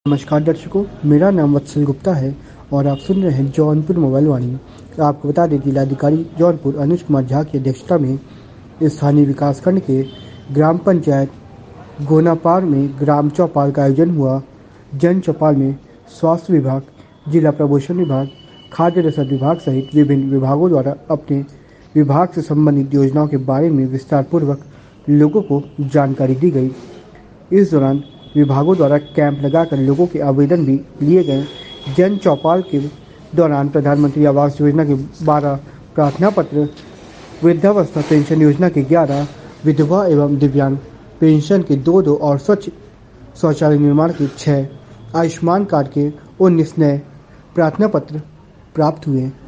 नमस्कार दर्शकों, मेरा नाम वत्सल गुप्ता है और आप सुन रहे हैं जौनपुर मोबाइल वाणी। आपको बता दें, जिलाधिकारी जौनपुर अनुज कुमार झा की अध्यक्षता में स्थानीय विकासखंड के ग्राम पंचायत गोनापार में ग्राम चौपाल का आयोजन हुआ। जन चौपाल में स्वास्थ्य विभाग, जिला प्रबोशन विभाग, खाद्य रसद विभाग सहित विभिन्न विभागों द्वारा अपने विभाग से संबंधित योजनाओं के बारे में विस्तार पूर्वक लोगों को जानकारी दी गई। इस दौरान विभागों द्वारा कैंप लगाकर लोगों के आवेदन भी लिए गए। जन चौपाल के दौरान प्रधानमंत्री आवास योजना के 12 प्रार्थना पत्र, वृद्धावस्था पेंशन योजना के 11, विधवा एवं दिव्यांग पेंशन के 2 और स्वच्छ शौचालय निर्माण के 6, आयुष्मान कार्ड के 19 नए प्रार्थना पत्र प्राप्त हुए।